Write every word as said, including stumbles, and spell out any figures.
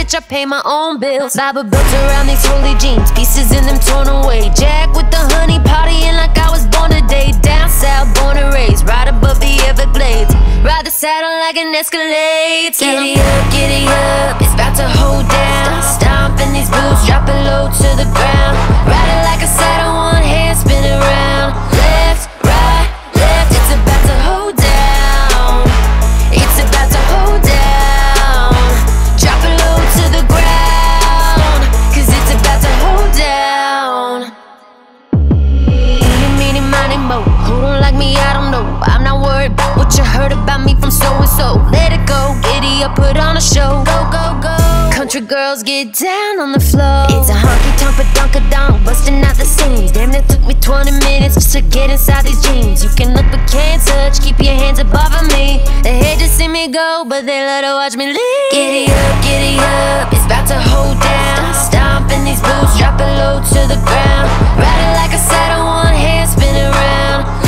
bitch, I pay my own bills. Bible built around these holy jeans, pieces in them torn away. Jack with the honey, partying like I was born today. Down south, born and raised, right above the Everglades. Ride the saddle like an Escalade. Giddy up, giddy up, it's about to hold down. Stomping these boots, drop it low to the ground. Ride it like a saddle, one hand spin around. Left, right, left, it's about to hold down. It's about to hold down. Drop it low to the ground, cause it's about to hold down. Eeny, meeny, miny, mo. Who don't like me, I don't know. I'm not worried about what you heard about me from so-and-so. Let it go, giddy up, put on a show. Go, go, go. Country girls get down on the floor. It's a honky-tonk, a-dunk-a-donk, busting out the seams. Damn, it took me twenty minutes just to get inside these jeans. You can look but can't touch, keep your hands above me. They hate to see me go, but they love to watch me leave. Giddy up, giddy up, it's about to hold down. Stomping these boots, drop it low to the ground. Ride it like a saddle, one hand spin around.